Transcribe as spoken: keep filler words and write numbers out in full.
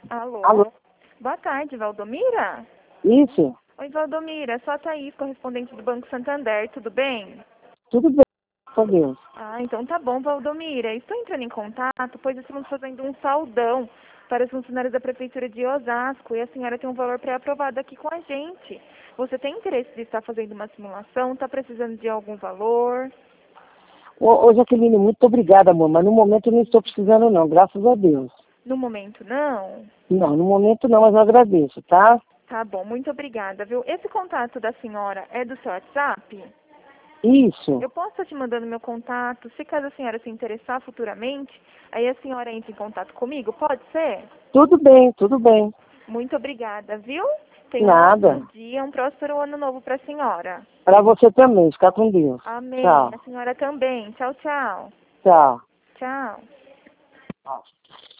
Alô? Alô? Boa tarde, Valdomira? Isso? Oi, Valdomira, sou a Thaís, correspondente do Banco Santander, tudo bem? Tudo bem, por Deus. Ah, então tá bom, Valdomira. Estou entrando em contato, pois estamos fazendo um saldão para os funcionários da Prefeitura de Osasco e a senhora tem um valor pré-aprovado aqui com a gente. Você tem interesse de estar fazendo uma simulação? Está precisando de algum valor? Ô, ô, Jaqueline, muito obrigada, amor, mas no momento eu não estou precisando não, graças a Deus. No momento, não? Não, no momento não, mas eu agradeço, tá? Tá bom, muito obrigada, viu? Esse contato da senhora é do seu WhatsApp? Isso. Eu posso estar te mandando meu contato, se caso a senhora se interessar futuramente, aí a senhora entra em contato comigo, pode ser? Tudo bem, tudo bem. Muito obrigada, viu? Tenha um Nada. ótimo dia, um próspero ano novo para a senhora. Para você também, fica com Deus. Amém. Tchau. A senhora também. Tchau, tchau. Tchau. Tchau. Tchau.